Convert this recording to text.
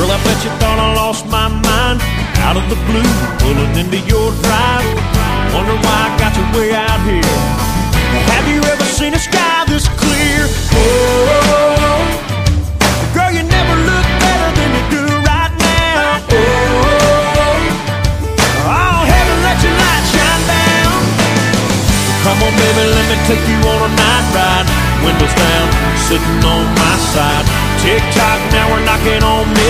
Girl, I bet you thought I lost my mind. Out of the blue, pulling into your drive. Wonder why I got you way out here. Have you ever seen a sky this clear? Oh, girl, you never look better than you do right now. Oh, heaven, let your light shine down. Come on, baby, let me take you on a night ride. Windows down, sitting on my side. Tick-tock, now we're knocking on midnight.